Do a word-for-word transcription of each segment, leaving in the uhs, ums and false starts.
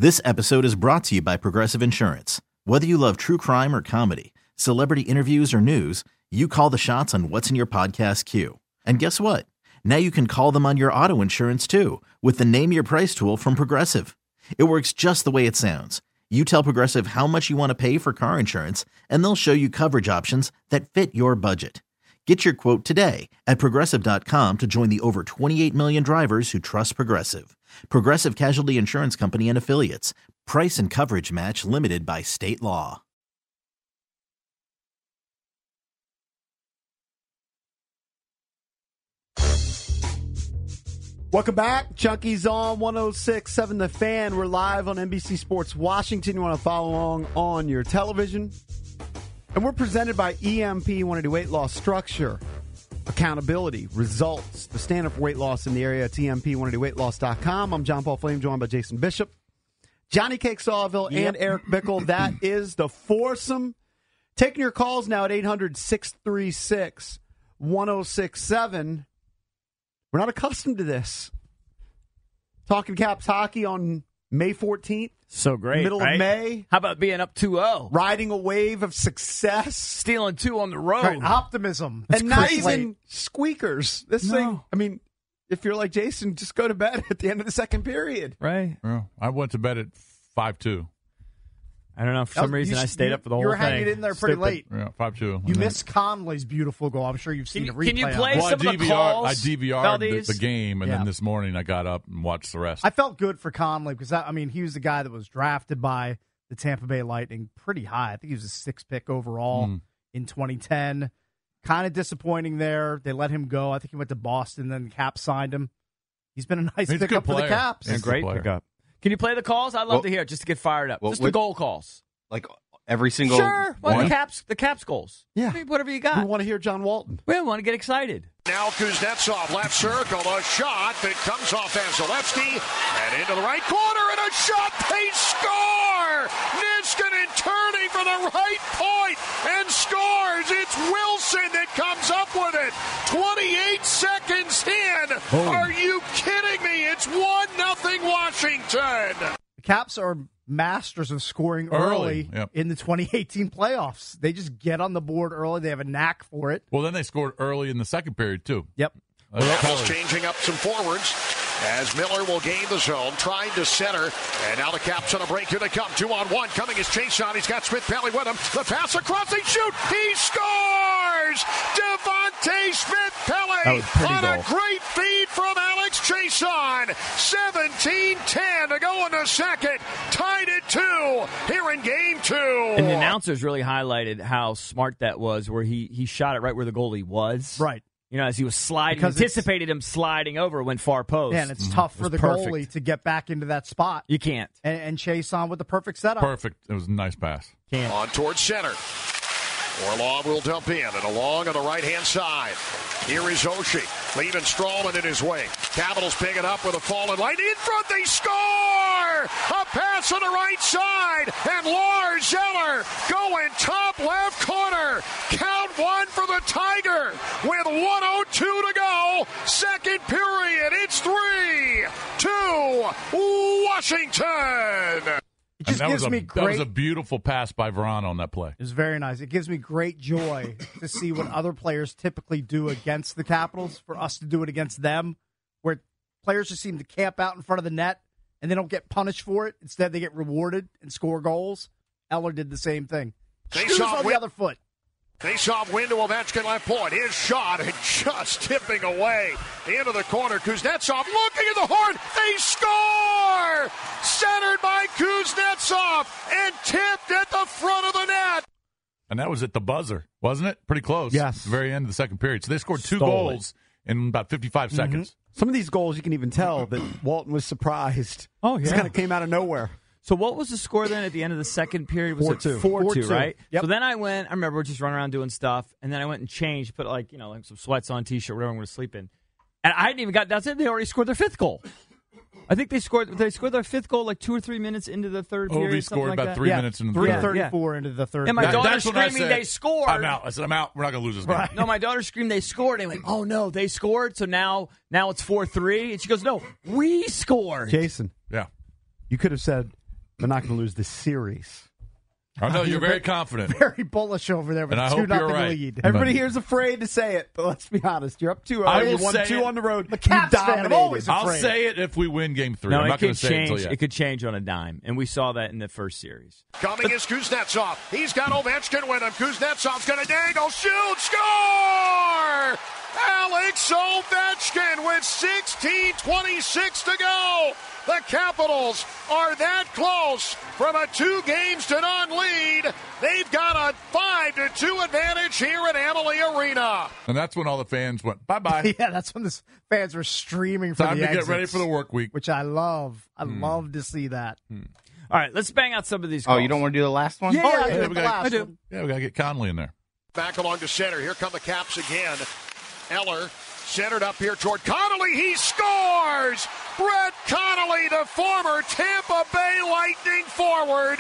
This episode is brought to you by Progressive Insurance. Whether you love true crime or comedy, celebrity interviews or news, you call the shots on what's in your podcast queue. And guess what? Now you can call them on your auto insurance too with the Name Your Price tool from Progressive. It works just the way it sounds. You tell Progressive how much you want to pay for car insurance, and they'll show you coverage options that fit your budget. Get your quote today at Progressive dot com to join the over twenty-eight million drivers who trust Progressive. Progressive Casualty Insurance Company and Affiliates. Price and coverage match limited by state law. Welcome back. Chunky's on one oh six point seven The Fan. We're live on N B C Sports Washington. You want to follow along on your television. And we're presented by E M P. You want to do weight loss structure, accountability, results. The standard for weight loss in the area at E M P. You want to do weight loss dot com. I'm John Paul Flame, joined by Jason Bishop, Johnny Cake Sawville, Yep. and Eric Bickle. That is the foursome. Taking your calls now at eight hundred, six three six, one oh six seven. We're not accustomed to this. Talking Caps hockey on May fourteenth. So great, Middle right? of May. How about being up two oh? Riding a wave of success. Stealing two on the road. Right, optimism. and not Chris even Lake. squeakers. This No. thing, I mean, if you're like Jason, just go to bed at the end of the second period. Right. Well, I went to bed at five two. I don't know. For That some was- reason, you- I stayed up for the you whole were thing. hanging in there pretty Stupid. late. Yeah, five two. You missed Conley's beautiful goal. I'm sure you've seen Can the you- replay. can you on play it. Well, I some of the D V R'd, calls, I D V R'd the, Valdez? the game, and Yeah. then this morning I got up and watched the rest. I felt good for Conley because, I mean, he was the guy that was drafted by the Tampa Bay Lightning pretty high. I think he was a sixth pick overall Mm. in twenty ten. Kind of disappointing there. They let him go. I think he went to Boston, then the Caps signed him. He's been a nice He's a good pickup for the player. Caps. He's And great player. pickup. Can you play the calls? I'd love Well- to hear it just to get fired up. well, just the what- goal calls. Like every single Sure. Well, one? the Caps, the Caps goals. Yeah. I mean, whatever you We got. want to hear John Walton. We want to get excited. Now Kuznetsov, left circle, a shot that comes off Vasilevsky, and into the right corner, and a shot, they score! Niskanen turning for the right point, and scores! It's Wilson that comes up with it! twenty-eight seconds in! Are you kidding me? It's one nothing Washington! The Caps are masters of scoring early, Early, yep. in the twenty eighteen playoffs. They just get on the board early. They have a knack for it. Well, then they scored early in the second period, too. Yep. That's Capitals colors. changing up some forwards as Miller will gain the zone, trying to center. And now the Caps on a break. Here they come. Two on one. Coming is Chason. He's got Smith-Pelly with him. The pass across. They shoot. He scores! Devontae Smith-Pelly on a great feed from Alex Chason. seventeen ten to go in the second. Tied at two here in game two. And the announcers really highlighted how smart that was, where he, he shot it right where the goalie was. Right. You know, as he was sliding, Because it's- anticipated him sliding over when far post. Yeah, and it's tough for It the was perfect. goalie to get back into that spot. You can't. And, and Chase on with the perfect setup. Perfect. It was a nice pass. Can't. On towards center. Orlov will dump in and along on the right-hand side. Here is Oshie. Leaving Strawman in his way. Capitals pick it up with a fallen light. In front, they score! A pass on the right side. And Lars Zeller going top left corner. Count one for the Tiger with one oh two to go. Second period. It's three, two, Washington. It just and that gives was, a, me that was great. a beautiful pass by Veron on that play. It was very nice. It gives me great joy to see what other players typically do against the Capitals, for us to do it against them, where players just seem to camp out in front of the net and they don't get punished for it. Instead, they get rewarded and score goals. Eller did the same thing. They Shoes saw on the win- other foot. Face-off win to Ovechkin left point. His shot and just tipping away into the corner. Kuznetsov looking at the horn. They score! Centered by Kuznetsov and tipped at the front of the net. And that was at the buzzer, wasn't it? Pretty close. Yes. Very end of the second period. So they scored two Stole it. goals in about fifty-five seconds. Some of these goals, you can even tell that Walton was surprised. Oh, This yeah. kind of came out of nowhere. So what was the score then at the end of the second period? Was four it two. four two, four two, right? Yep. So then I went, I remember just running around doing stuff, and then I went and changed, put like, you know, like some sweats on, t-shirt, whatever I'm going to sleep in. And I hadn't even got, that's it, they already scored their fifth goal. I think they scored they scored their fifth goal like two or three minutes into the third period. Ovi something scored like about that. three Yeah, minutes into the three third. thirty-four into the third. And my period. daughter That's when I screaming said, they scored. I'm out. I said, I'm out. We're not going to lose this game. No, my daughter screamed they scored. And I went, oh no, they scored. So now now it's four three. And she goes, no, we scored. Jason, Yeah. you could have said, They're not going to lose this series. I know you're very confident. Very bullish over there with And I a hope two nothing you're right. lead. Everybody here is afraid to say it, but let's be honest. You're up two oh. I You will won say two it. on the road. The Caps You fan, I'm dominated. always I'll afraid. say it if we win Game Three. No, I'm it not going could to say it change. until yet. It could change on a dime, and we saw that in the first series. Coming is Kuznetsov. He's got Ovechkin with him. Kuznetsov's going to dangle, shoot, score! Alex Ovechkin with sixteen twenty-six to go. The Capitals are that close from a two games to none lead. They've got a five to two advantage here at Amalie Arena. And that's when all the fans went, bye-bye. Yeah, that's when the fans were streaming for Time the to get exits, ready for the work week. which I love. I Hmm. love to see that. All right, let's bang out some of these Oh, calls. you don't want to do the last one? Yeah, yeah, yeah, we the gotta- last I do. one. Yeah, we got to get Conley in there. Back along to center. Here come the Caps again. Eller centered up here toward Connolly. He scores! Brett Connolly, the former Tampa Bay Lightning forward,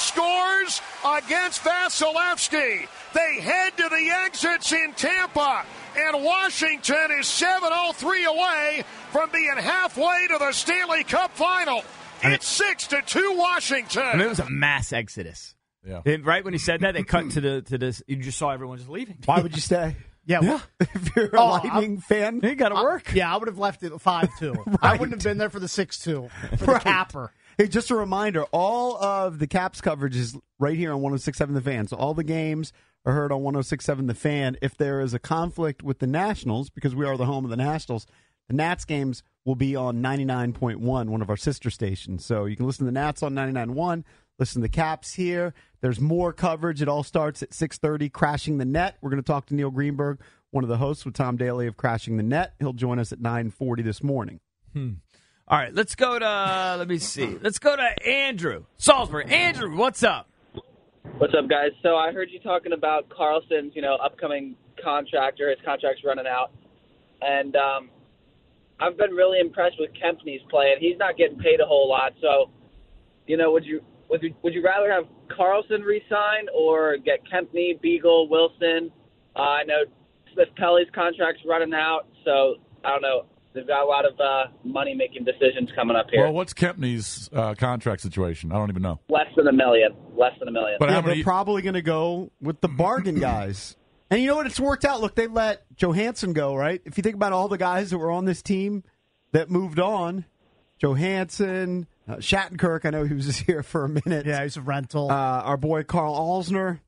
scores against Vasilevsky. They head to the exits in Tampa, and Washington is seven oh three away from being halfway to the Stanley Cup final. It's six to two Washington. I mean, it was a mass exodus. Yeah. And right when he said that, they cut to the to this. You just saw everyone just leaving. Why would you stay? Yeah, well, If you're a Oh, Lightning fan, You got to work. yeah, I would have left it five two. I wouldn't have been there for the six two for the Right. capper. Hey, just a reminder, all of the Caps coverage is right here on one oh six point seven The Fan. So all the games are heard on one oh six point seven The Fan. If there is a conflict with the Nationals, because we are the home of the Nationals, the Nats games will be on ninety-nine point one, one of our sister stations. So you can listen to the Nats on ninety-nine point one, listen to the Caps here. There's more coverage. It all starts at six thirty, Crashing the Net. We're going to talk to Neil Greenberg, one of the hosts with Tom Daly of Crashing the Net. He'll join us at nine forty this morning. Hmm. All right, let's go to, let me see. Let's go to Andrew, Salisbury. Andrew, what's up? What's up, guys? So I heard you talking about Carlson's, you know, upcoming contract, or his contract's running out. And um, I've been really impressed with Kempney's play, and he's not getting paid a whole lot. So, you know, would you would you, would you rather have Carlson re-sign or get Kempney, Beagle, Wilson? Uh, I know Smith Pelly's contract's running out, so I don't know. They've got a lot of uh, money-making decisions coming up here. Well, what's Kempney's uh, contract situation? I don't even know. Less than a million. Less than a million. But yeah, how many? they're probably going to go with the bargain guys. And you know what? It's worked out. Look, they let Johansson go, right? If you think about all the guys that were on this team that moved on, Johansson, uh, Shattenkirk, I know he was just here for a minute. Yeah, he's a rental. Uh, our boy Carl Alsner.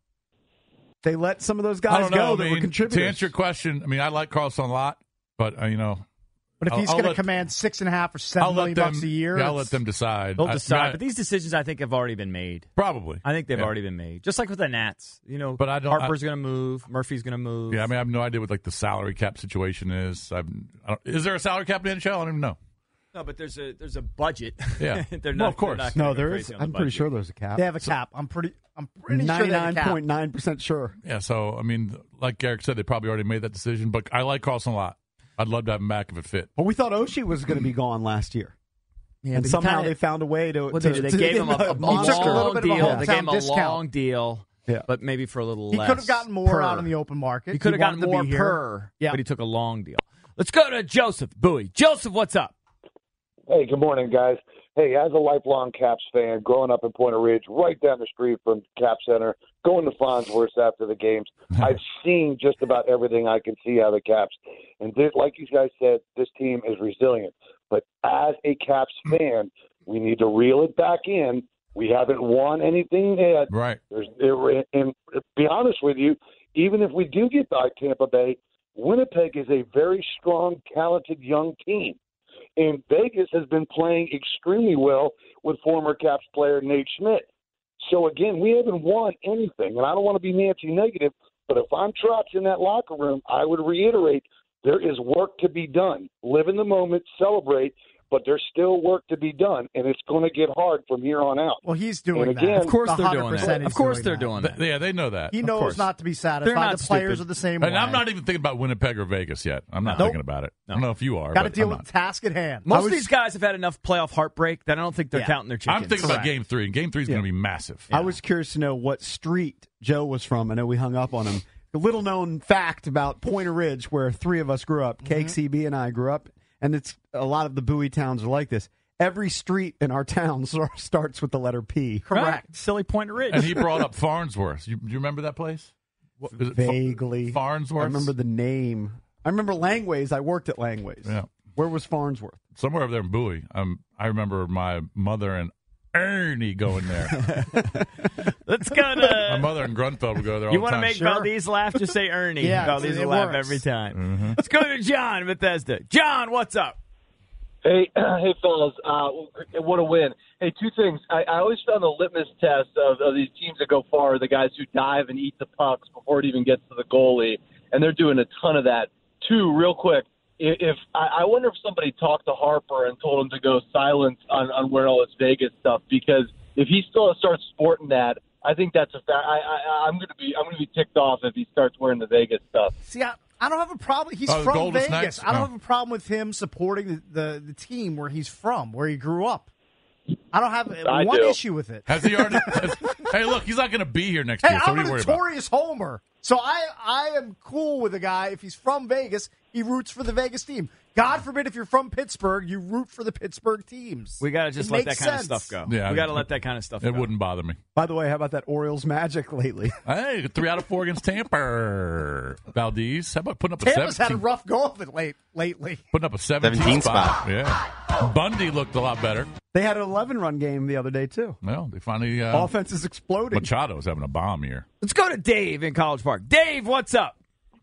They let some of those I guys don't know. go I that mean, were contributors. to answer your question, I mean, I like Carlson a lot, but uh, you know, but if I'll- he's I'll going to let- command six and a half or I'll seven let million them. bucks a year, Yeah, I'll it's- let them decide. They'll I- decide. I- But these decisions, I think, have already been made. probably. I think they've Yeah. already been made. Just like with the Nats. You know, But I don't- Harper's going to move. Murphy's going to move. Yeah, I mean, I have no idea what like the salary cap situation is. I've, I don't, is there a salary cap in the N H L? I don't even know. No, but there's a there's a budget. Yeah. they're Well, not, of course. they're not gonna No, go there crazy is. on the I'm pretty budget. sure there's a cap. they have a cap. I'm pretty. I'm pretty sure they have a ninety-nine cap. point nine percent sure. Yeah, so I mean, like Garrick said, they probably already made that decision. But I like Carlson a lot. I'd love to have him back if it fit. Well, we thought Oshie was going to be gone last year. Yeah, and but he somehow kinda- they found a way to. What to, they, do, they to gave him a, a, a monster. He took a little long bit of a deal. hometown They gave him a discount. long deal, Yeah. but maybe for a little He less. could have gotten more per. out in the open market. He could have gotten wanted to more be here. per, Yeah. but he took a long deal. Let's go to Joseph Bowie. Joseph, what's up? Hey, good morning, guys. Hey, as a lifelong Caps fan, growing up in Point Ridge, right down the street from Cap Center, going to Farnsworth after the games, I've seen just about everything I can see out of the Caps. And this, like you guys said, this team is resilient. But as a Caps fan, we need to reel it back in. We haven't won anything yet. Right. There's, it, and to be honest with you, even if we do get by Tampa Bay, Winnipeg is a very strong, talented young team. And Vegas has been playing extremely well with former Caps player Nate Schmidt. So, again, we haven't won anything. And I don't want to be Nancy negative, but if I'm trapped in that locker room, I would reiterate there is work to be done. Live in the moment, celebrate, but there's still work to be done, and it's going to get hard from here on out. Well, he's doing And that. again- Of course one they're hundred doing percent that. he's Of course doing they're that. doing that. Th- yeah, they know that. He Of knows course. not to be They're satisfied. not The players stupid. are the same And way. I'm not even thinking about Winnipeg or Vegas yet. I'm not No. thinking about it. I don't know if you are. Got to but deal I'm with not. the task at hand. Most I was- of these guys have had enough playoff heartbreak that I don't think they're Yeah. counting their chickens. I'm thinking about Correct. Game Three, and Game Three is going to be massive. I was curious to know what street Joe was from. I know we hung up on him. A little known fact about Pointer Ridge, where three of us grew up. K X C B and I grew up, and it's a lot of the Bowie towns are like this. every street in our town starts with the letter P. Correct. Right. Silly Point Ridge. And he brought up Farnsworth. You, you remember that place? What, is it Vaguely. Farnsworth? I remember the name. I remember Langways. I worked at Langways. Yeah. Where was Farnsworth? Somewhere over there in Bowie. Um, I remember my mother and Ernie going there. Let's go to... My mother and Grunfeld would go there all you the want to time. make Sure. Valdez laugh? Just say Ernie. Yeah, Valdez it will laugh works. every time. Mm-hmm. Let's go to John in Bethesda. John, what's up? Hey, hey, fellas! Uh, what a win! Hey, two things. I, I always found the litmus test of, of these teams that go far are the guys who dive and eat the pucks before it even gets to the goalie, and they're doing a ton of that. Two, real quick. If, if I, I wonder if somebody talked to Harper and told him to go silent on, on wearing all this Vegas stuff, because if he still starts sporting that, I think that's a fact. I, I, I'm going to be I'm going to be ticked off if he starts wearing the Vegas stuff. See, I, I don't have a problem. He's Oh, from Golden Vegas. Snakes? I don't Oh. have a problem with him supporting the, the, the team where he's from, where he grew up. I don't have I one do. issue with it. Has he already? Has, hey, look, he's not going to be here next Hey, year, so I'm what do a you worry about? notorious homer, so I I am cool with a guy if he's from Vegas. He roots for the Vegas team. God forbid if you're from Pittsburgh, you root for the Pittsburgh teams. We got to just It let that makes kind sense. of stuff go. Yeah, we got to let that kind of stuff It go. wouldn't bother me. By the way, how about that Orioles magic lately? Hey, three out of four against Tampa. Valdez, how about putting up a Tampa's had a seventeen? rough go of it late lately. Putting up a seventeen, seventeen spot. spot. Yeah. Bundy looked a lot better. They had an eleven-run game the other day, too. Well, they finally. Uh, Offense is exploding. Machado's having a bomb year. Let's go to Dave in College Park. Dave, what's up?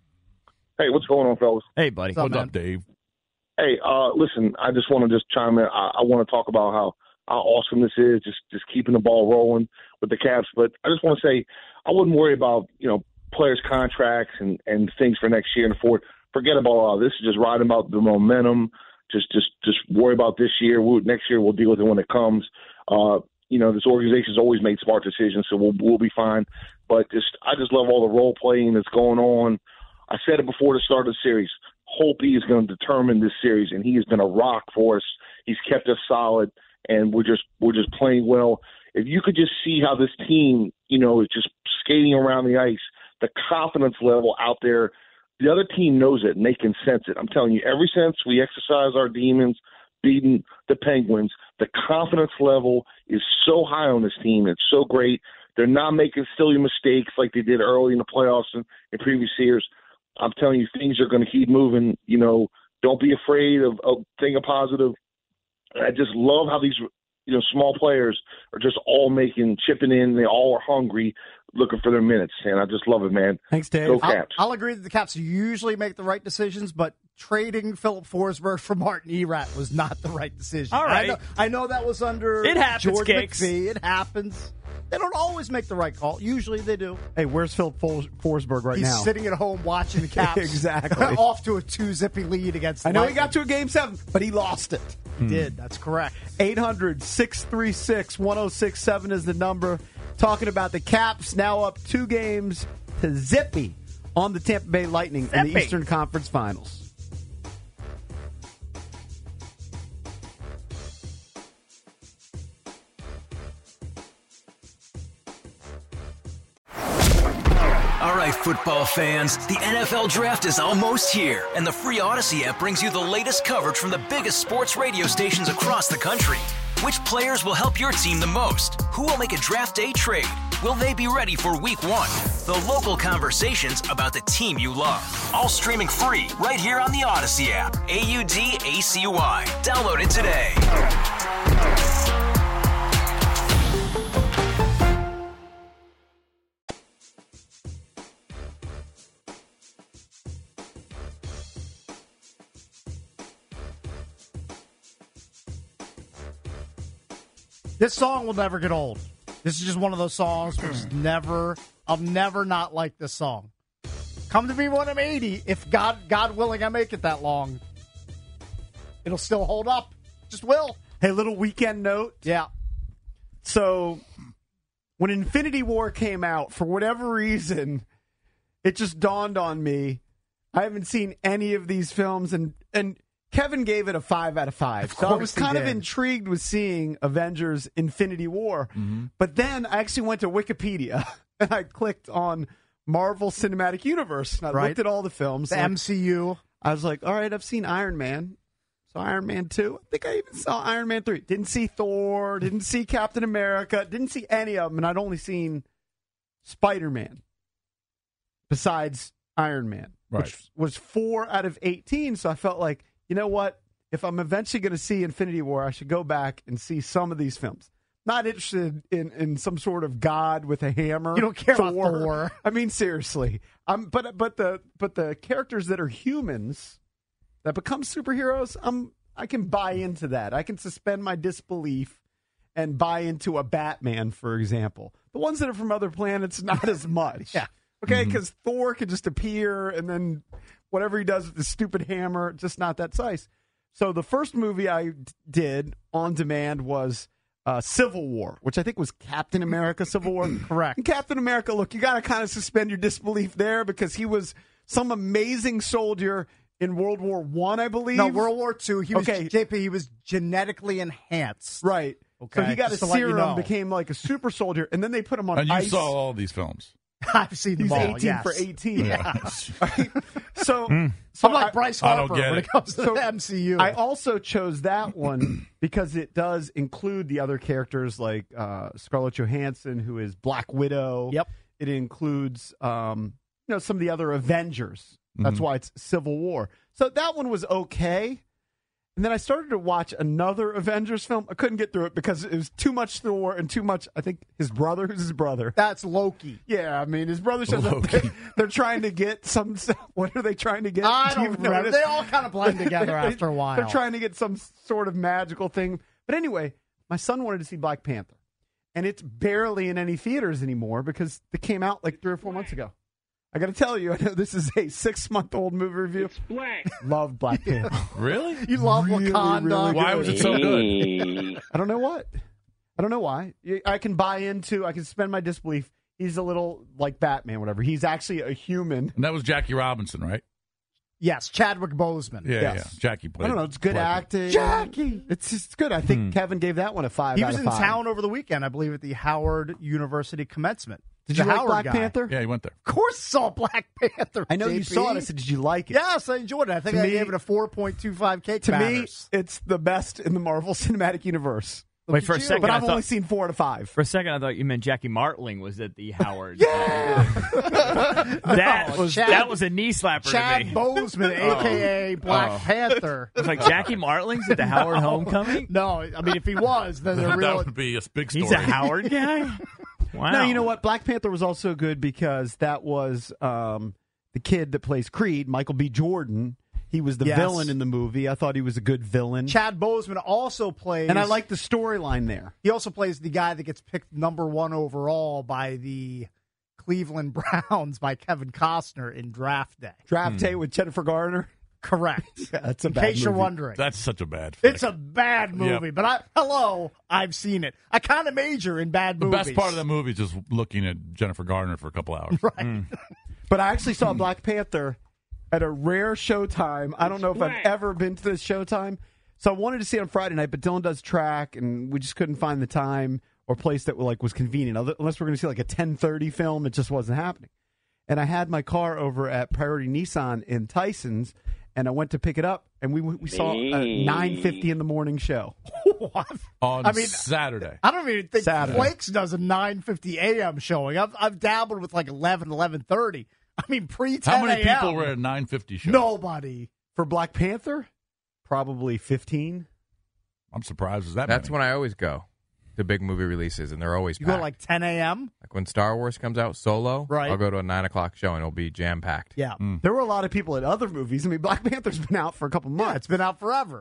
Hey, what's going on, fellas? Hey, buddy. What's up, What's man? up, Dave? Hey, uh, listen, I just want to just chime in. I, I want to talk about how, how awesome this is, just just keeping the ball rolling with the Caps. But I just want to say I wouldn't worry about, you know, players' contracts and, and things for next year and forward. Forget about all this. Is just riding about the momentum. Just just just worry about this year. We'll, next year we'll deal with it when it comes. Uh, you know, this organization's always made smart decisions, so we'll we'll be fine. But just I just love all the role playing that's going on. I said it before the start of the series. Holtby is going to determine this series, and he has been a rock for us. He's kept us solid, and we're just we're just playing well. If you could just see how this team, you know, is just skating around the ice, the confidence level out there, the other team knows it, and they can sense it. I'm telling you, ever since we exercised our demons, beating the Penguins, the confidence level is so high on this team. It's so great. They're not making silly mistakes like they did early in the playoffs and in previous years. I'm telling you, things are going to keep moving. You know, don't be afraid of, of thinking positive. I just love how these, you know, small players are just all making, chipping in. They all are hungry, looking for their minutes, and I just love it, man. Thanks, Dave. Go I'll, Caps. I'll agree that the Caps usually make the right decisions, but trading Philip Forsberg for Martin Erat was not the right decision. All right. I know, I know that was under It happens, George Cakes. McPhee. It happens. They don't always make the right call. Usually they do. Hey, where's Phil Fors- Forsberg right He's now? sitting at home watching the Caps. Exactly. Off to a two-zippy lead against I know he Lightning. got to a game seven, but he lost it. He did. That's correct. eight hundred, six three six, one oh six seven is the number. Talking about the Caps, now up two games to Zippy on the Tampa Bay Lightning in the Zippy. Eastern Conference Finals. All right, football fans, the N F L Draft is almost here, and the free Odyssey app brings you the latest coverage from the biggest sports radio stations across the country. Which players will help your team the most? Who will make a draft day trade? Will they be ready for week one? The local conversations about the team you love. All streaming free right here on the Odyssey app. A U D A C Y. Download it today. This song will never get old. This is just one of those songs which is never, I'll never not like this song. Come to me when I'm eighty. If God, God willing, I make it that long, it'll still hold up. Just will. Hey, little weekend note. Yeah. So, when Infinity War came out, for whatever reason, it just dawned on me. I haven't seen any of these films, and and Kevin gave it a five out of five. Of so I was course he kind of did. intrigued with seeing Avengers Infinity War. Mm-hmm. But then I actually went to Wikipedia, and I clicked on Marvel Cinematic Universe, and I Right. looked at all the films. The like, M C U. I was like, all right, I've seen Iron Man. Saw Iron Man two. I think I even saw Iron Man three. Didn't see Thor. Didn't see Captain America. Didn't see any of them. And I'd only seen Spider-Man besides Iron Man, Right. which was four out of eighteen. So I felt like, you know what? If I'm eventually going to see Infinity War, I should go back and see some of these films. Not interested in, in some sort of god with a hammer. You don't care Thor. about Thor. I mean, seriously. Um, but but the but the characters that are humans that become superheroes, um, I can buy into that. I can suspend my disbelief and buy into a Batman, for example. The ones that are from other planets, not as much. Yeah. Okay, because mm-hmm. Thor can just appear and then whatever he does with the stupid hammer, just not that size. So the first movie I d- did on demand was uh, Civil War, which I think was Captain America Civil War. Correct. And Captain America, look, you got to kind of suspend your disbelief there because he was some amazing soldier in World War One, I, I believe. No, World War Two. He was, okay. J P, he was genetically enhanced. Right. Okay. So he got Just a to let you serum, know. became like a super soldier, and then they put him on And you ice. saw all these films. I've seen them He's all. eighteen yes. for eighteen. Yeah. Right? So, Mm. so I'm like I- Bryce I don't Harper get when it. it comes to So the M C U. I also chose that one because it does include the other characters like uh, Scarlett Johansson, who is Black Widow. Yep. It includes um, you know some of the other Avengers. That's Mhm. why it's Civil War. So that one was okay. And then I started to watch another Avengers film. I couldn't get through it because it was too much Thor and too much, I think, his brother. Who's his brother? That's Loki. Yeah, I mean, his brother shows up. Loki. They're, they're trying to get some. What are they trying to get? I Do you don't even know what remember. it is? They all kind of blend together after a while. They're trying to get some sort of magical thing. But anyway, my son wanted to see Black Panther. And it's barely in any theaters anymore because it came out like three or four months ago. I got to tell you, I know this is a six-month-old movie review. It's black. Love Black Panther. Really? You love Really, Wakanda. really Why good. was it so good? I don't know what. I don't know why. I can buy into, I can suspend my disbelief. He's a little like Batman, whatever. He's actually a human. And that was Jackie Robinson, right? Yes, Chadwick Boseman. Yeah, Yes. yeah. Jackie played. I don't know. It's good played- acting. Jackie! It's just good. I think Hmm. Kevin gave that one a five He out was of in five. town over the weekend, I believe, at the Howard University commencement. Did The you like Howard Black guy. Panther? Yeah, he went there. Of course, I saw Black Panther. I know J P. you saw it. I said, did you like it? Yes, I enjoyed it. I think To I me- gave it a four point two five cake To batters. me, it's the best in the Marvel Cinematic Universe. Wait, for a at you. second, But I I've thought, only seen four out of five. for a second, I thought you meant Jackie Martling was at the Howard. Yeah! that No, was Chad- that was a knee slapper Chad to me. Boseman, a k a. Black Oh. Panther. It's like Jackie Martling's at the Howard Homecoming. No, I mean, if he was, then they're That real. would be a big story. He's a Howard guy. Wow. No, you know what? Black Panther was also good because that was um, the kid that plays Creed, Michael B. Jordan. He was the Yes. villain in the movie. I thought he was a good villain. Chad Boseman also plays. And I like the storyline there. He also plays the guy that gets picked number one overall by the Cleveland Browns by Kevin Costner in Draft Day. Draft Day with Jennifer Garner. Correct. Yeah, that's a In bad case you're movie. wondering. That's such a bad flick. It's a bad movie, Yep. but I hello, I've seen it. I kind of major in bad The movies. best part of the movie is just looking at Jennifer Garner for a couple hours. Right. But I actually saw Black Panther at a rare showtime. I don't know if I've ever been to this showtime. So I wanted to see it on Friday night, but Dylan does track, and we just couldn't find the time or place that like was convenient. Other- Unless we're going to see like a ten thirty film, it just wasn't happening. And I had my car over at Priority Nissan in Tyson's, and I went to pick it up, and we we saw a nine fifty in the morning show. What? On I mean, Saturday. I don't even think Saturday. Flakes does a nine fifty a.m. showing. I've I've dabbled with like eleven, eleven thirty. I mean, pre ten How many a.m. people were at a nine fifty show? Nobody. For Black Panther, probably fifteen. I'm surprised. Is that That's many? when I always go. The big movie releases, and they're always You packed. go like ten a.m.? Like when Star Wars comes out solo, Right. I'll go to a nine o'clock show, and it'll be jam packed. Yeah. There were a lot of people at other movies. I mean, Black Panther's been out for a couple Yeah, months. it's been out forever.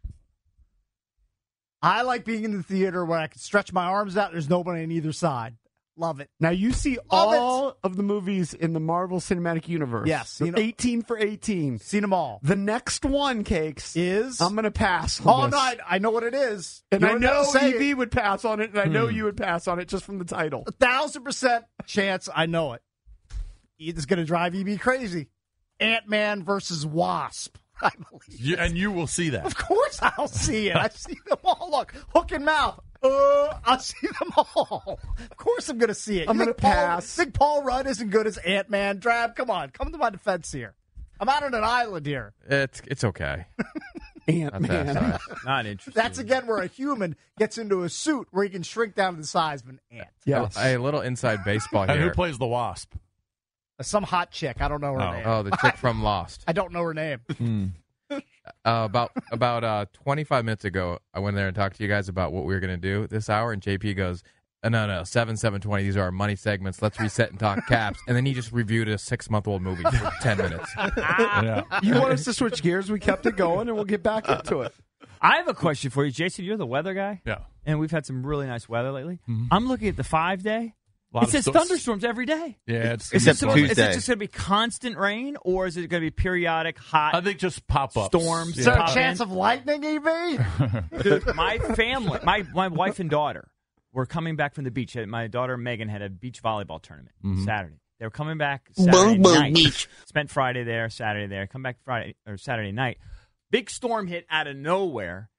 I like being in the theater where I can stretch my arms out. There's nobody on either side. Love it. Now you see Love all of the movies in the Marvel Cinematic Universe. Yes, They're you know- eighteen for eighteen. Seen them all. The next one, Cakes, Is I'm going to pass on oh this. no, I, I know what it is, And You I don't know have to say E V it. would pass on it, and I know you would pass on it just from the title. A thousand percent chance. I know it. It's going to drive E B crazy. Ant-Man versus Wasp. I believe. You, and you will see that. Of course, I'll see it. I've seen them all. Look, hook and mouth. Uh, I'll see them all. Of course, I'm going to see it. I'm You gonna think Paul- pass. Think Paul Rudd isn't good as Ant-Man? Drab, come on, come to my defense here. I'm out on an island here. It's it's okay. Ant-Man. Not interesting. That's again where a human gets into a suit where he can shrink down to the size of an ant. Yes. A little inside baseball And who here. plays the Wasp? Some hot chick. I don't know her Oh. name. Oh, the chick from Lost. I don't know her name. Uh, about about uh, twenty-five minutes ago, I went there and talked to you guys about what we were going to do this hour, and J P goes, uh, no, no, seven, seven twenty, these are our money segments. Let's reset and talk Caps. And then he just reviewed a six-month-old movie for ten minutes. Yeah. You want us to switch gears? We kept it going, and we'll get back into it. I have a question for you, Jason. You're the weather guy. Yeah. And we've had some really nice weather lately. Mhm. I'm looking at the five-day. A lot It of says sto- thunderstorms every day. Yeah, it's Is it, Except supposed, is it Tuesday. just going to be constant rain, or is it going to be periodic hot I think just pop ups. storms? Is there a pop chance in? of lightning, E V? Dude, my family, my, my wife and daughter were coming back from the beach. My daughter Megan had a beach volleyball tournament Mhm. Saturday. They were coming back Saturday Boom, boom, night. beach. Spent Friday there, Saturday there. Come back Friday or Saturday night. Big storm hit out of nowhere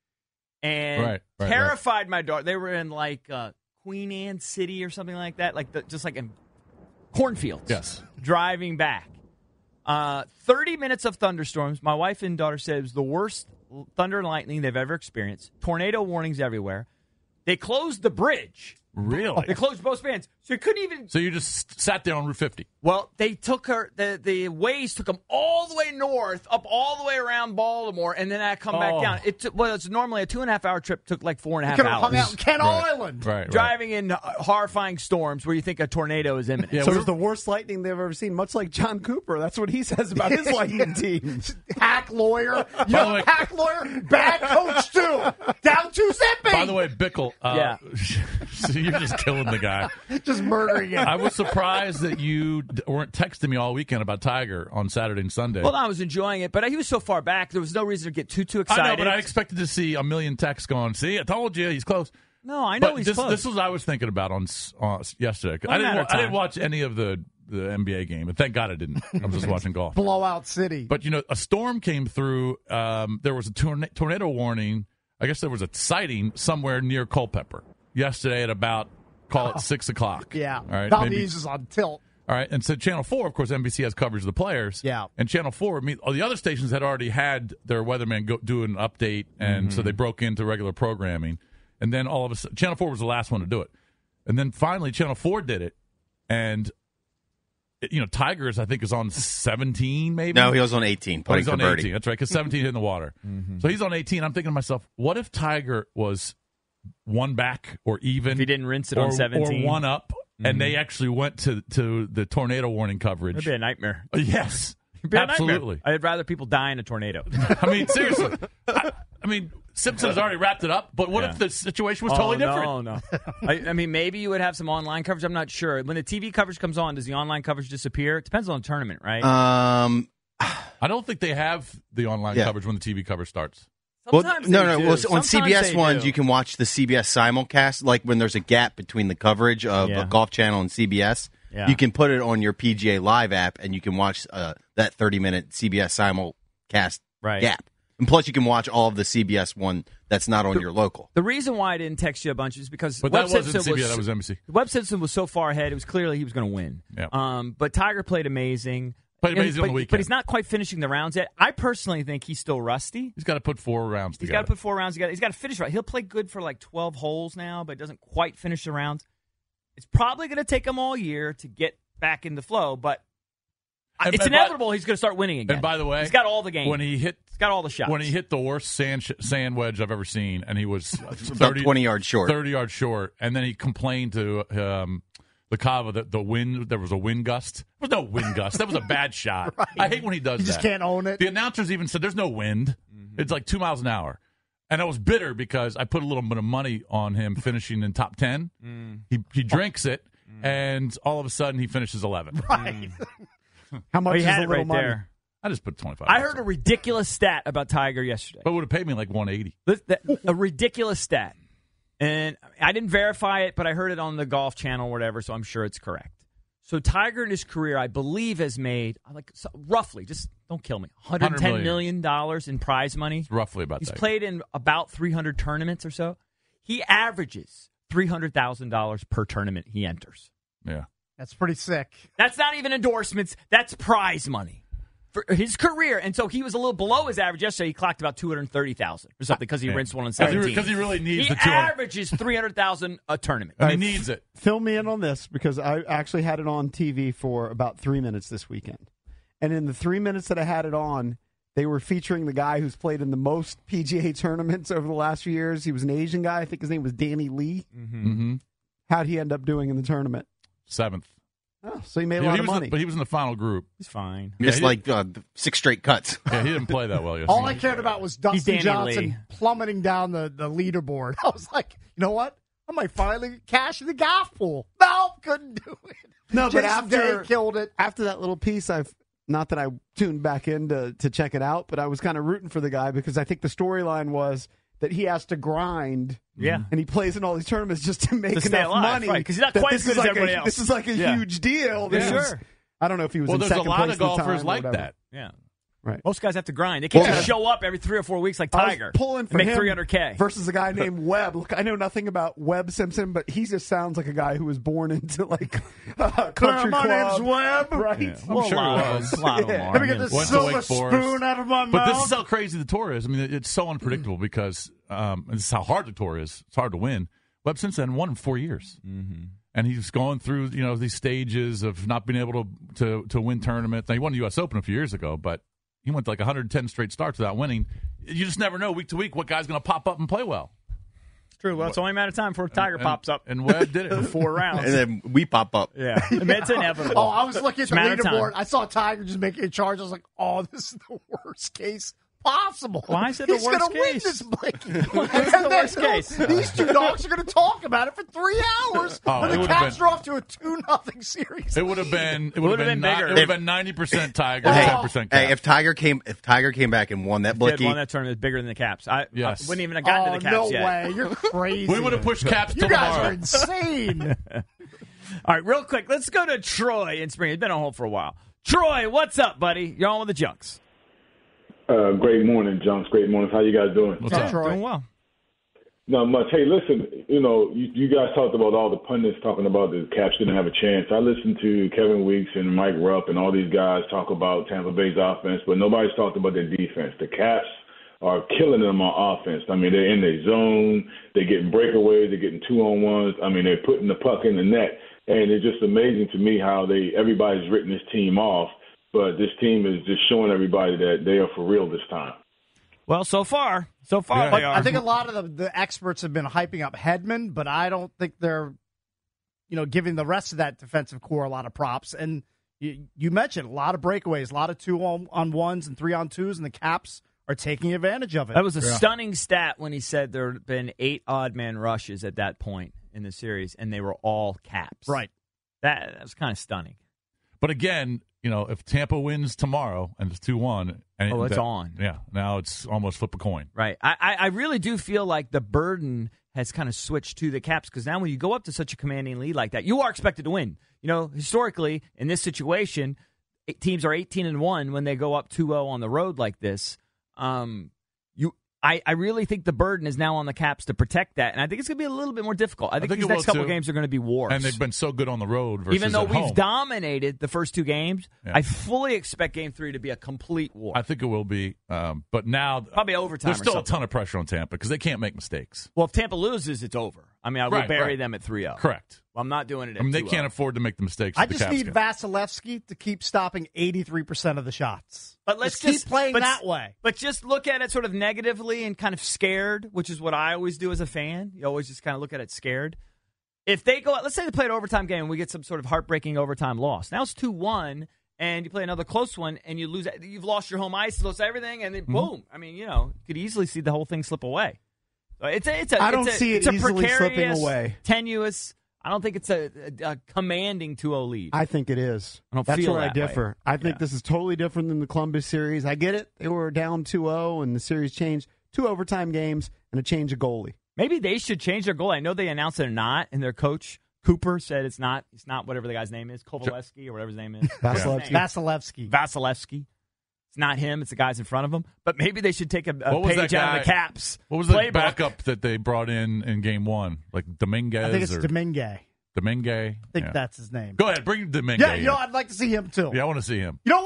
and Right, right, terrified my daughter. They were in like uh, Queen Anne City or something like that, like the, just like in cornfields. Yes. Driving back. Uh, thirty minutes of thunderstorms. My wife and daughter said it was the worst thunder and lightning they've ever experienced. Tornado warnings everywhere. They closed the bridge. Really? They closed both spans. So you couldn't even. So you just sat there on Route fifty. Well, they took her, the, the waves took them all the way north, up all the way around Baltimore, and then I come Oh. back down. It took, well, it's normally a two and a half hour trip, took like four and a half Could have hours. hung out in Kent Right. Island. Right, right. Driving in horrifying storms where you think a tornado is imminent. Yeah, So we it was the worst lightning they've ever seen, much like John Cooper. That's what he says about his lightning team. Hack lawyer. By the Young way- hack lawyer. Bad coach, too. Down two zippy. By the way, Bickle, uh, Yeah. so you're just killing the guy. Just murdering him. I was surprised that you d- weren't texting me all weekend about Tiger on Saturday and Sunday. Well, I was enjoying it, but he was so far back, there was no reason to get too, too excited. I know, but I expected to see a million texts going, see, I told you, he's close. no, I know But he's this, close. this was what I was thinking about on s- uh, yesterday. One I didn't, matter wa- of I didn't time. watch any of the, the N B A game, and thank God I didn't. I was just watching golf. Blowout City. But, you know, a storm came through. Um, there was a torna- tornado warning. I guess there was a sighting somewhere near Culpeper yesterday at about, call it six o'clock. yeah. All right. Valdez maybe- is on tilt. All right, and so Channel four, of course, N B C has coverage of the players. Yeah. And Channel four, I mean, all the other stations had already had their weatherman go do an update, and so they broke into regular programming. And then all of a sudden, Channel four was the last one to do it. And then finally, Channel four did it, and, it- you know, Tigers, I think, is on seventeen, maybe? No, he was on eighteen, Oh, putting he's for on birdie. eighteen. That's right, because seventeen hit in the water. So he's on eighteen. I'm thinking to myself, what if Tiger was one back or even? If he didn't rinse it or, on seventeen. Or one up, and they actually went to, to the tornado warning coverage. It'd be a nightmare. Yes, It'd be a nightmare. absolutely. I'd rather people die in a tornado. I mean, seriously. I, I mean, Simpsons already wrapped it up, but what Yeah. if the situation was Oh, totally different? No, no. I, I mean, maybe you would have some online coverage. I'm not sure. When the T V coverage comes on, does the online coverage disappear? It depends on the tournament, right? Um, I don't think they have the online Yeah. coverage when the T V coverage starts. well, Sometimes no, they no. do. Well, on Sometimes C B S they ones, do. you can watch the C B S simulcast, like when there's a gap between the coverage of Yeah. a Golf Channel and C B S. Yeah. You can put it on your P G A Live app, and you can watch uh, that thirty minute C B S simulcast Right. gap. And plus, you can watch all of the C B S one that's not on your local. The reason why I didn't text you a bunch is because But Webb that wasn't Simpson C B S, was, that was N B C. Webb Simpson was so far ahead. It was clearly he was going to win. Yeah. Um, but Tiger played amazing. Played And- amazing on but, the weekend. But he's not quite finishing the rounds yet. I personally think he's still rusty. He's got to put four rounds He's together. got to put four rounds together. He's got to finish right. He'll play good for like twelve holes now, but doesn't quite finish the rounds. It's probably going to take him all year to get back in the flow, but And- it's and by- inevitable he's going to start winning again. And by the way, he's got all the games. When he hit, he's got all the shots. when he hit the worst sand sh- sand wedge I've ever seen, and he was About thirty twenty yards short. thirty yards short, and then he complained to um, the Cava that the wind there was a wind gust. There was no wind gust. That was a bad shot. Right. I hate when he does You that. just can't own it. The announcers even said there's no wind. It's like two miles an hour. And I was bitter because I put a little bit of money on him finishing in top ten. Mm. He he drinks it, and all of a sudden he finishes eleventh. Right. How much Oh, he is had a it little right money? there. I just put twenty-five. I heard a ridiculous stat about Tiger yesterday. but it would have paid me like one eighty. This- that- a ridiculous stat. And I didn't verify it, but I heard it on the Golf Channel or whatever, so I'm sure it's correct. So Tiger in his career, I believe, has made, like so, roughly, just don't kill me, one hundred ten million dollars in prize money. It's roughly about He's that. played in about three hundred tournaments or so. He averages three hundred thousand dollars per tournament he enters. Yeah. That's pretty sick. That's not even endorsements. That's prize money. for his career, and so he was a little below his average yesterday. He clocked about two hundred thirty thousand or something because he Yeah. rinsed one in Because he- seventeen. because he really needs he the two hundred. averages three hundred thousand a tournament. And he needs it. Fill me in on this because I actually had it on T V for about three minutes this weekend. And in the three minutes that I had it on, they were featuring the guy who's played in the most P G A tournaments over the last few years. He was an Asian guy. I think his name was Danny Lee. Mm-hmm. How'd he end up doing in the tournament? Seventh. Oh, so he made a Yeah, lot he of was money. The, but he was in the final group. He's fine. Just Yeah, he- like uh, six straight cuts. Yeah, he didn't play that well yesterday. All I cared about was Dustin Danny Johnson Lee. plummeting down the, the leaderboard. I was like, you know what? I might finally cash in the golf pool. No, couldn't do it. No, but Jason after Day killed it. After that little piece, I've not that I tuned back in to, to check it out, but I was kind of rooting for the guy because I think the storyline was that he has to grind. Yeah. And he plays in all these tournaments just to make To stay enough alive, money. right, 'cause he's not that quite this as good is as like everybody a, else. This is like a Yeah. huge deal. Yeah, This is- sure. I don't know if he was Well, in there's a second lot place of at the time golfers or like whatever. that. Yeah. Right. Most guys have to grind. They can't Well, just show up every three or four weeks like I was Tiger. pulling and for make him three hundred K. versus a guy named Webb. Look, I know nothing about Webb Simpson, but he just sounds like a guy who was born into like a country my club. name's Webb. Right? Yeah. I'm Well, a sure lot he of was. them. A lot of them Yeah. are. Let me get this Went to silver Wake Forest. spoon out of my mouth. But this is how crazy the tour is. I mean, it's so unpredictable because um, this is how hard the tour is. It's hard to win. Webb Simpson won in four years. Mm-hmm. And he's going through, you know, these stages of not being able to, to, to win tournaments. Now, he won the U S Open a few years ago, but he went to like one hundred ten straight starts without winning. You just never know week to week what guy's going to pop up and play well. It's true. Well, it's only a matter of time before Tiger And- pops up. And Webb did it. Four rounds. And then we pop up. Yeah. I mean, it's inevitable. Oh, I was looking at It's the a matter of time. leaderboard. I saw Tiger just making a charge. I was like, oh, this is the worst case possible. Why is it the He's worst gonna case? win this, Blakey. Why is it And the then worst case? These two dogs are going to talk about it for three hours Oh, when it the would've Caps been- are off to a two nothing series. It would have been. It Would've would have been been, bigger. It would have been ninety percent Tiger, Hey, ten percent Cap. Hey, if Tiger came, if Tiger came back and won that Kid Blicky, won that tournament is bigger than the Caps. I, Yes. I wouldn't even have gotten oh, to the Caps no yet. way. You're crazy. we would have pushed Caps You till guys tomorrow. are insane. All right, real quick, let's go to Troy in Spring. He's been on hold for a while. Troy, what's up, buddy? You're on with the Junks. Uh, great morning, Junks. Great morning. How you guys doing? What's up? Troy. Doing well. Not much. Hey, listen, you know, you, you guys talked about all the pundits talking about the Caps didn't have a chance. I listened to Kevin Weeks and Mike Rupp and all these guys talk about Tampa Bay's offense, but nobody's talked about their defense. The Caps are killing them on offense. I mean, they're in their zone. They're getting breakaways. They're getting two-on-ones. I mean, they're putting the puck in the net. And it's just amazing to me how they everybody's written this team off, but this team is just showing everybody that they are for real this time. Well, so far, so far Yeah. they are. I think a lot of the, the experts have been hyping up Hedman, but I don't think they're, you know, giving the rest of that defensive core a lot of props. And you, you mentioned a lot of breakaways, a lot of two on, on ones and three on twos, and the Caps are taking advantage of it. That was a stunning stat when he said there had been eight odd man rushes at that point in the series, and they were all Caps. Right. That, that was kind of stunning. But again, you know, if Tampa wins tomorrow and it's two one, and Oh, it's that- on. Yeah, now it's almost flip a coin. Right. I, I, I really do feel like the burden has kind of switched to the Caps because now when you go up to such a commanding lead like that, you are expected to win. You know, historically, in this situation, eight teams are eighteen and one when they go up two oh on the road like this. Um, you, I, I really think the burden is now on the Caps to protect that, and I think it's going to be a little bit more difficult. I think, think these it will, next couple too. games are going to be wars. And they've been so good on the road versus Even though at we've home. dominated the first two games, Yeah. I fully expect Game Three to be a complete war. I think it will be. Um, but now Probably overtime There's or still a something. ton of pressure on Tampa because they can't make mistakes. Well, if Tampa loses, it's over. I mean, I will Right, bury right. them at three oh. Correct. Well, I'm not doing it at I mean, they two oh. can't afford to make the mistakes. I that the just Caps need can. Vasilevsky to keep stopping eighty-three percent of the shots. But let's just just, keep playing but- that way. But just look at it sort of negatively and kind of scared, which is what I always do as a fan. You always just kind of look at it scared. If they go, let's say they play an overtime game and we get some sort of heartbreaking overtime loss. Now it's two one, and you play another close one, and you lose. You've lost your home ice, lost everything, and then Mm-hmm. boom. I mean, you know, you could easily see the whole thing slip away. So it's a, it's a, I don't it's a, see it it's a easily slipping precarious, away. tenuous. I don't think it's a, a, a commanding two oh lead. I think it is. I don't That's feel where I that way. differ. I think Yeah. this is totally different than the Columbus series. I get it. They were down two oh, and the series changed. Two overtime games and a change of goalie. Maybe they should change their goal. I know they announced they're not, and their coach Cooper said it's not. It's not whatever the guy's name is, Kovalevsky or whatever his name is. Vasilevsky. Vasilevsky. Vasilevsky. It's not him. It's the guys in front of him. But maybe they should take a, a What was page that out of the guy- Caps. What was the playbook. backup that they brought in in game one? Like Dominguez I think it's or Domingue. I Domingue? think Yeah. that's his name. Go ahead, bring Domingue Yeah, in. you know, I'd like to see him too. Yeah, I want to see him. You know what?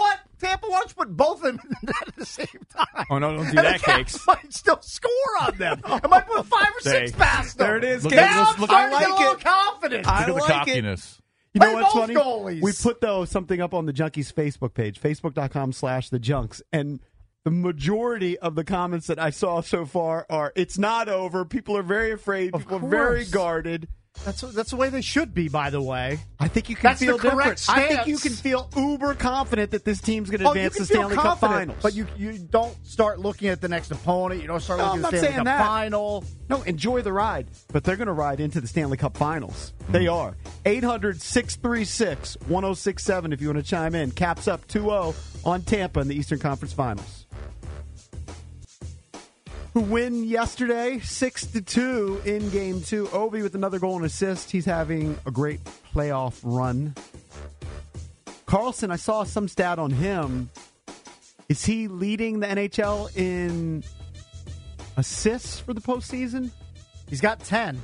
Tampa, why don't you put both of them in the net at the same time? Oh, no, don't do and that, the Caps Cakes. might still score on them. I might put five or six Say, past them. there it is, Now Cakes. I'm Look- starting I to get a like little it. confident. I Look at the like it. cockiness. You know Play what's both funny? goalies. We put though something up on the Junkies Facebook page, facebook.com slash the Junks, and the majority of the comments that I saw so far are, it's not over. People are very afraid. Of People are very course. guarded. That's that's the way they should be, by the way. I think you can That's feel the correct different. I think stance. you can feel uber confident that this team's going to Oh, you advance can the feel Stanley Cup confident, Finals. but you you don't start looking at the next opponent. You don't start No, looking I'm at not the Stanley saying Cup that. final. No, enjoy the ride. But they're going to ride into the Stanley Cup Finals. They are. eight hundred, six three six, one oh six seven if you want to chime in. Caps up two oh on Tampa in the Eastern Conference Finals. Who win yesterday, six to two in game two. Ovi with another goal and assist. He's having a great playoff run. Carlson, I saw some stat on him. Is he leading the N H L in assists for the postseason? He's got ten.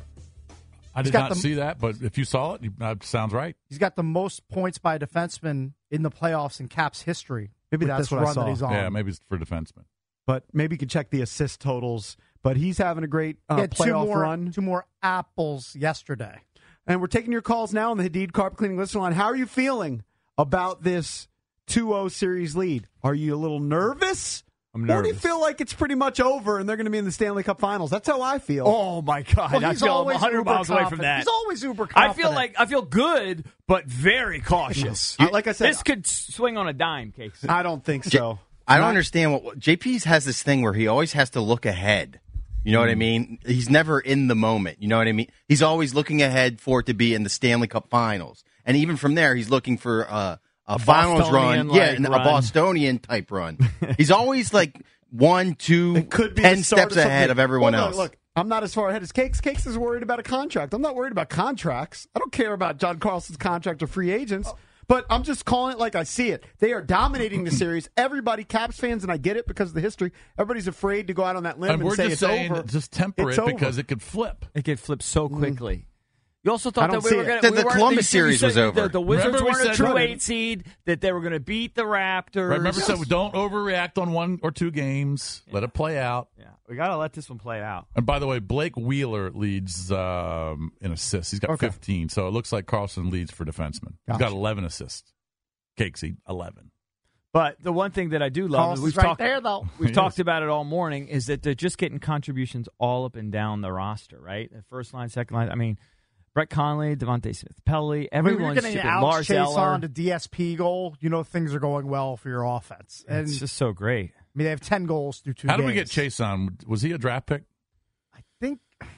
I He's did got not the- see that, but if you saw it, you- that sounds right. He's got the most points by a defenseman in the playoffs in Caps history. Maybe with that's this what I run saw. that he's on. Yeah, maybe it's for defensemen. But maybe you could check the assist totals. But he's having a great uh, He had two playoff more, run. two more apples yesterday. And we're taking your calls now on the Hadid Carpet Cleaning Listener Line. How are you feeling about this two oh series lead? Are you a little nervous? I'm Or do you nervous. feel like it's pretty much over and they're going to be in the Stanley Cup Finals? That's how I feel. Oh, my God. Well, I he's feel I'm always one hundred uber miles away from confident. that. He's always uber I confident. feel like I feel good, but very cautious. Uh, like I said, this could swing on a dime, Cakes. I don't think so. I don't Not- understand what J P's has this thing where he always has to look ahead. You know what I mean? He's never in the moment. You know what I mean? He's always looking ahead for it to be in the Stanley Cup Finals, and even from there, he's looking for uh, a, A finals run, Bostonian-like yeah, and a run. Bostonian type run. He's always like one, two, It could be ten the start steps of ahead something. of everyone Well, else. Look, look, I'm not as far ahead as Cakes. Cakes is worried about a contract. I'm not worried about contracts. I don't care about John Carlson's contract or free agents. But I'm just calling it like I see it. They are dominating the series. Everybody, Caps fans, and I get it because of the history, everybody's afraid to go out on that limb And and, we're say just it's saying, over. just temper It's it over. because it could flip. It could flip so quickly. You also I thought don't that we see were it. going The- to. the Columbus series was over. The, the Wizards Remember we weren't a said- true Right. eight seed, that they were going to beat the Raptors. Right, remember, so don't overreact on one or two games. Let it play out. Yeah, we got to let this one play out. And by the way, Blake Wheeler leads um, in assists. He's got Okay. fifteen, so it looks like Carlson leads for defensemen. He's Gotcha. got eleven assists. Cakesy, eleven. But the one thing that I do love, is Carlson's we've right talked, there, though. we've He talked is. about it all morning, is that they're just getting contributions all up and down the roster, right? The first line, second line. I mean, Brett Conley, Devontae Smith-Pelly, I mean, you're everyone's getting shipping. Alex Lars Chase Eller. on to D S P goal. You know things are going well for your offense. And It's just so great. I mean, they have ten goals through two How games. did we get Chase on? Was he a draft pick? I think,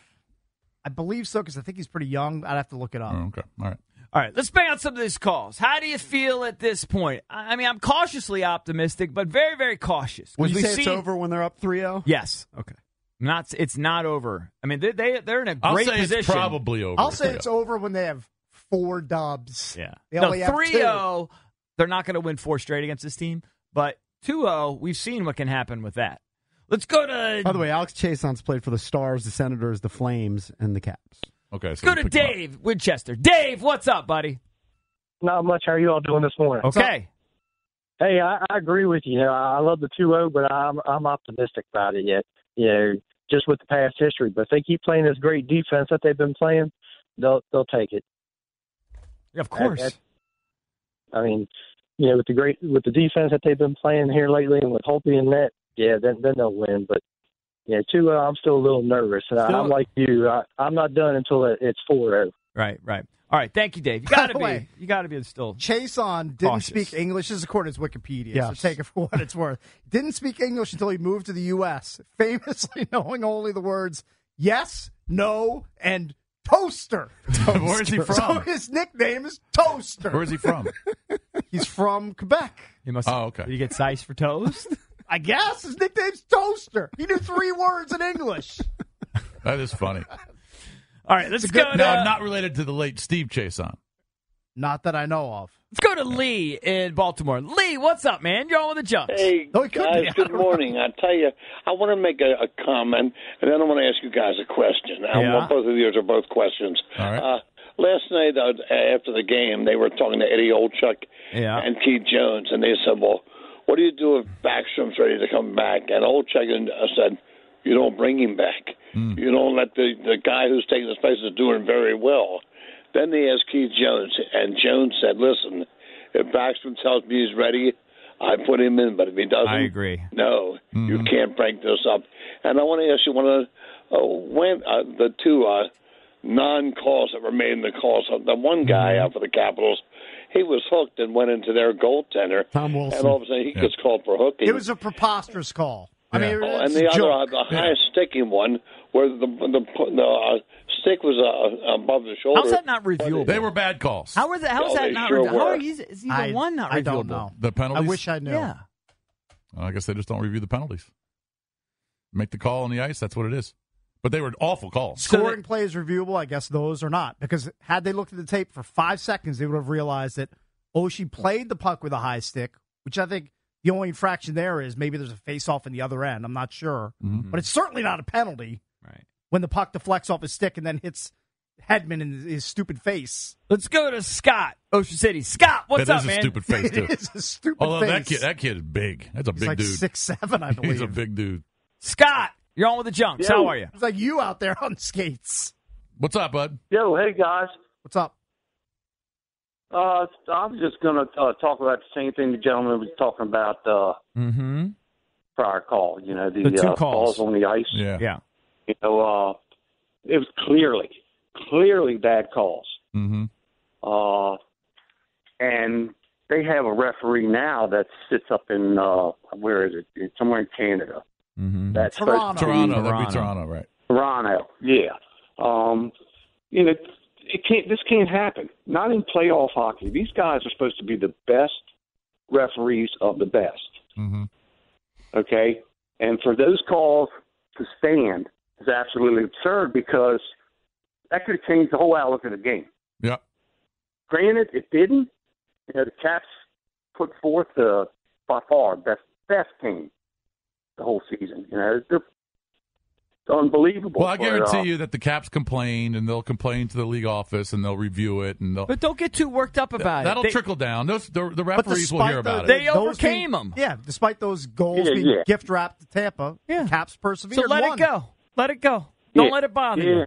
I believe so because I think he's pretty young. I'd have to look it up. Oh, okay, all right. All right, let's bang out some of these calls. How do you feel at this point? I I mean, I'm cautiously optimistic, but very, very cautious. When you We've say it's seen- over when they're up three oh? Yes. Okay. Not. It's not over. I mean, they, they they're in a I'll great say position. it's probably over. I'll say Yeah. it's over when they have four dubs. Yeah. They No, only have three oh, they're not going to win four straight against this team. But two oh, we've seen what can happen with that. Let's go to By the way, Alex Chason's played for the Stars, the Senators, the Flames, and the Caps. Okay, let's so go we to picked him up. Dave Winchester. Dave, what's up, buddy? Not much. How are you all doing this morning? Okay. Hey, I, I agree with you. You know, I love the two oh, but I'm I'm optimistic about it yet. You know, just with the past history. But if they keep playing this great defense that they've been playing, they'll they'll take it. Of course. I, I, I mean, you know, with the great with the defense that they've been playing here lately, and with Holtby in net, yeah, then then they'll win. But yeah, two oh, I'm still a little nervous. And Still- I'm like you. I, I'm not done until it, it's four oh. Right, right. All right, thank you, Dave. You By got to the be. way, You got to be still. Chase on didn't Cautious. speak English. This is according to his Wikipedia, Yes. so take it for what it's worth. Didn't speak English until he moved to the U S, famously knowing only the words yes, no, and toaster. Where is he So from? his nickname is Toaster. Where is he from? He's from Quebec. You must. Oh, okay. Did you get size for toast? I guess his nickname's Toaster. He knew three words in English. That is funny. All right, let's go to No, not related to the late Steve Chason. Not that I know of. let's go to Lee in Baltimore. Lee, what's up, man? You're on with the Junks. Hey, Oh, it could guys, be. I good don't morning. I tell you, I want to make a, a comment, and then I want to ask you guys a question. I Yeah. want both of yours are both questions. All right. Uh, last night uh, after the game, they were talking to Eddie Olczyk Yeah. and Keith Jones, and they said, well, what do you do if Backstrom's ready to come back? And Olczyk said, you don't bring him back. Mm. You don't let the, the guy who's taking his place is doing very well. Then they asked Keith Jones, and Jones said, listen, if Backstrom tells me he's ready, I put him in, but if he doesn't, I agree. no, Mm-hmm. you can't break this up. And I want to ask you one of the, uh, when, uh, the two uh, non-calls that remain the calls. The one guy Mm-hmm. out for the Capitals, he was hooked and went into their goaltender. Tom Wilson. And all of a sudden he Yeah. gets called for hooking. It was a preposterous call. I mean, Yeah. Oh, it's and the a other, joke. uh, the highest sticking one, where the the, the uh, stick was uh, above the shoulder. How's that not reviewable? They were bad calls. How is that? How is Oh, that they not? sure reviewable? How were. are you, is either I, one not I reviewable? don't know. The I penalties? wish I knew. Yeah. I guess they just don't review the penalties. Make the call on the ice, that's what it is. But they were awful calls. Scoring plays reviewable, I guess those are not. Because had they looked at the tape for five seconds, they would have realized that Oshie played the puck with a high stick, which I think the only infraction there is maybe there's a face-off in the other end. I'm not sure. Mm-hmm. But it's certainly not a penalty Right. when the puck deflects off his stick and then hits Hedman in his stupid face. Let's go to Scott, Ocean City. Scott, what's that up, is man? a stupid face, too. It is a stupid Although face. that kid, that kid is big. That's a He's big like dude. six seven, I believe. He's a big dude. Scott, you're on with the Junks. How are you? It's like you out there on skates. What's up, bud? Yo, hey guys. What's up? Uh, I was just going to uh, talk about the same thing the gentleman was talking about uh, Mm-hmm. prior call. You know, the, The two uh, calls. on the ice. Yeah. Yeah. You know, uh, it was clearly, clearly bad calls. Mm-hmm. Uh, and they have a referee now that sits up in uh, where is it? It's somewhere in Canada. Mm-hmm. That's Toronto. Toronto. Toronto. That'd be Toronto, right. Toronto, yeah. Um, you know, it can't. This can't happen. Not in playoff hockey. These guys are supposed to be the best referees of the best. Mm-hmm. Okay, and for those calls to stand is absolutely absurd because that could have changed the whole outlook of the game. Yeah. Granted, it didn't. You know, the Caps put forth the by far best best team the whole season. You know, they're it's unbelievable. Well, I but, guarantee uh, you that the Caps complain, and they'll complain to the league office, and they'll review it, and they'll. But don't get too worked up about That'll it. They, trickle down. Those the, the But referees will despite hear the- about they it. those overcame being- them. Yeah, despite those goals Yeah, being yeah. gift wrapped to Tampa, Yeah. the Caps persevered. So let and won. it go. Let it go. Don't Yeah. let it bother yeah. you.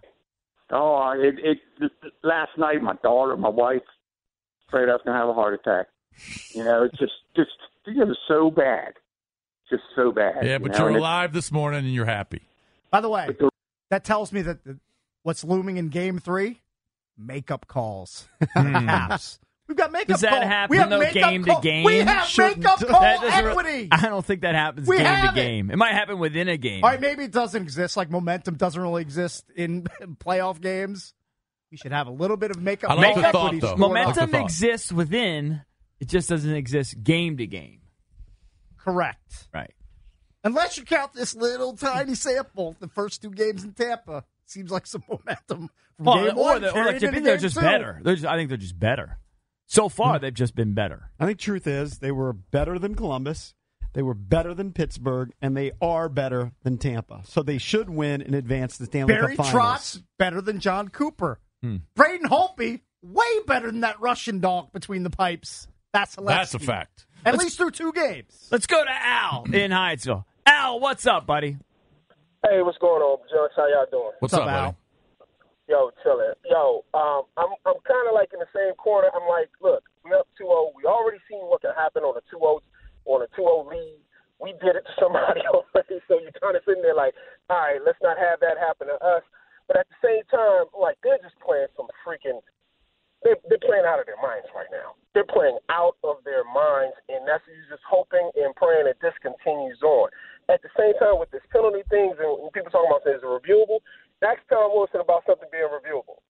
Oh, it, it, it. Last night, my daughter, my wife, afraid I was gonna have a heart attack. You know, it's just, just, it was so bad, just so bad. Yeah, you but know? you're And it- alive this morning, and you're happy. By the way, that tells me that the, what's looming in Game Three, makeup calls. Caps. We've got makeup Does that call. happen, we have though, makeup game to call. game? We have Shouldn't- makeup call that doesn't re- equity. I don't think that happens We game have to it. game. It. might happen within a game. All right, maybe it doesn't exist. Like momentum doesn't really exist in playoff games. We should have a little bit of makeup I like call the thought, equity though. scored Like the Momentum thought. exists within. It just doesn't exist game to game. up. Correct. Right. Unless you count this little tiny sample, the first two games in Tampa seems like some momentum from Well, game or, one. the, or carried like, into they're game just two. better. They're just, I think they're just better. So far, they've just been better. I think truth is they were better than Columbus. They were better than Pittsburgh, and they are better than Tampa. So they should win and advance the Stanley Barry Cup Finals. Trotz better than John Cooper. Hmm. Braden Holtby way better than that Russian dog between the pipes. That's That's a fact. At least through two games. Let's go to Al in Hyattsville. Al, what's up, buddy? Hey, what's going on, Judge? How y'all doing? What's, up, buddy? Yo, chillin'. Yo, um, I'm I'm kind of like in the same corner. I'm like, look, we up two oh. We already seen what can happen on a two oh on a two oh lead. We did it to somebody already, so you're kind of sitting there like, all right, let's not have that happen to us. But at the same time, like, they're just playing some freaking they, they're playing out of their minds right now. They're playing out of their minds, and that's you're just hoping and praying that this continues on. At the same time, with this penalty things and when people talking about saying it's reviewable, ask Tom Wilson about something being reviewable.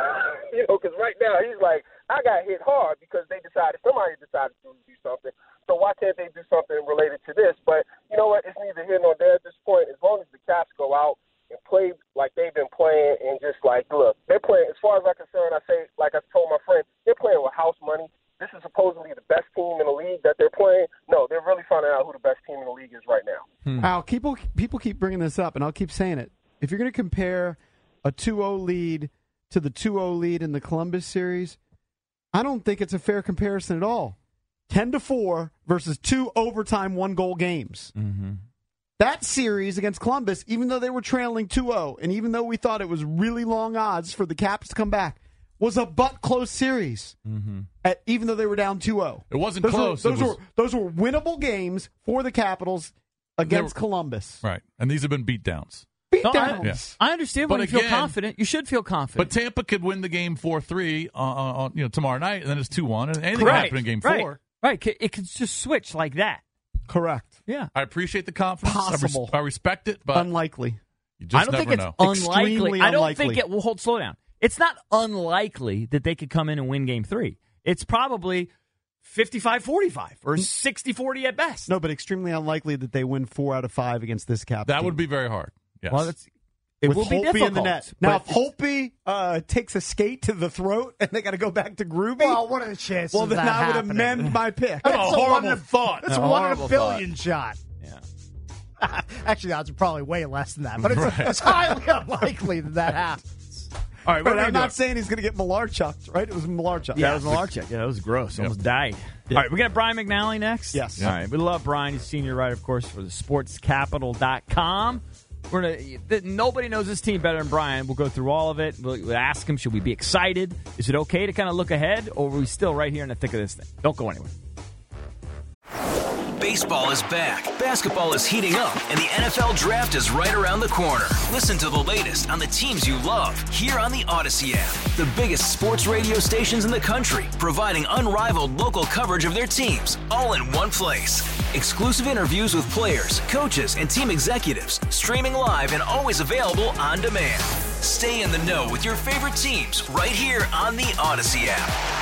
You know, because right now he's like, I got hit hard because they decided, somebody decided to do something. So why can't they do something related to this? But you know what? It's neither here nor there at this point. As long as the Caps go out and play like they've been playing and just like, look, they're playing, as far as I'm concerned, I say, like I told my friend, they're playing with house money. This is supposedly the best team in the league that they're playing. No, they're really finding out who the best team in the league is right now. Hmm. Al, people, people keep bringing this up, and I'll keep saying it. If you're going to compare a two oh lead to the two oh lead in the Columbus series, I don't think it's a fair comparison at all. ten to four versus two overtime one-goal games. Mm-hmm. That series against Columbus, even though they were trailing two oh, and even though we thought it was really long odds for the Caps to come back, was a butt-close series, mm-hmm. at, even though they were down two oh. It wasn't those close. Were, those, it was... were, those were winnable games for the Capitals against were... Columbus. Right, and these have been beatdowns. Beatdowns. No, I, yeah. I understand but when you again, feel confident. You should feel confident. But Tampa could win the game four three uh, on you know tomorrow night, and then it's two one, and anything right. can happen in game right. four. Right, it could just switch like that. Correct. Yeah. I appreciate the confidence. Possible. I, res- I respect it, but unlikely. You just I don't never think it's know. unlikely. Extremely I don't unlikely. think it will hold. Slow down. It's not unlikely that they could come in and win game three. It's probably fifty-five forty-five or sixty forty at best. No, but extremely unlikely that they win four out of five against this Cap. That team. would be very hard. Yes. Well, that's, it With will be Holtby difficult. in the net. Now, but if Holtby uh, takes a skate to the throat and they got to go back to Groovy, Well, what are the chances well, of then that I would happening? amend my pick. That's Oh, a horrible one in a, thought. That's A a one in a horrible billion shot. Yeah. Actually, the odds are probably way less than that, but it's, Right. it's highly unlikely that that happens. All right, But we're I'm not saying he's going to get Malarchuk, right? It was Malarchuk. Yeah, that was Malarchuk. Yeah, that was gross. Yep. Almost died. Yeah. All right, we got Brian McNally next. Yes. All right, we love Brian. He's senior writer, of course, for the sports capital dot com. We're gonna. th- Nobody knows this team better than Brian. We'll go through all of it. We'll, we'll ask him, should we be excited? Is it okay to kind of look ahead, or are we still right here in the thick of this thing? Don't go anywhere. Baseball is back, basketball is heating up, and the N F L Draft is right around the corner. Listen to the latest on the teams you love here on the Odyssey app. The biggest sports radio stations in the country, providing unrivaled local coverage of their teams, all in one place. Exclusive interviews with players, coaches, and team executives, streaming live and always available on demand. Stay in the know with your favorite teams right here on the Odyssey app.